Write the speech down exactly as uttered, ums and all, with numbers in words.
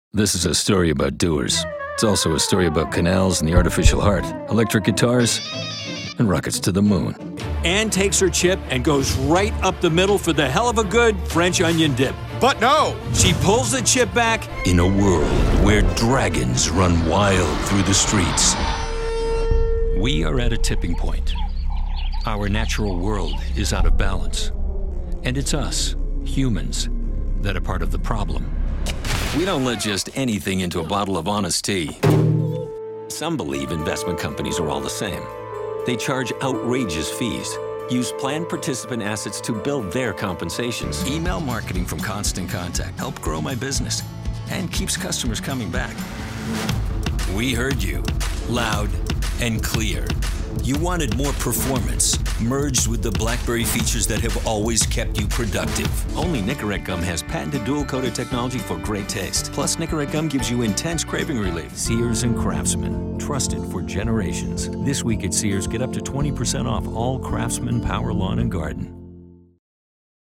This is a story about doers. It's also a story about canals and the artificial heart, electric guitars, and rockets to the moon. Anne takes her chip and goes right up the middle for the hell of a good French onion dip. But no! She pulls the chip back. In a world where dragons run wild through the streets, we are at a tipping point. Our natural world is out of balance. And it's us, humans, that are part of the problem. We don't let just anything into a bottle of Honest Tea. Some believe investment companies are all the same. They charge outrageous fees, use plan participant assets to build their compensations. Email marketing from Constant Contact helped grow my business and keeps customers coming back. We heard you, loud and clear. You wanted more performance, merged with the BlackBerry features that have always kept you productive. Only Nicorette Gum has patented dual-coated technology for great taste. Plus, Nicorette Gum gives you intense craving relief. Sears and Craftsman, trusted for generations. This week at Sears, get up to twenty percent off all Craftsman Power Lawn and Garden.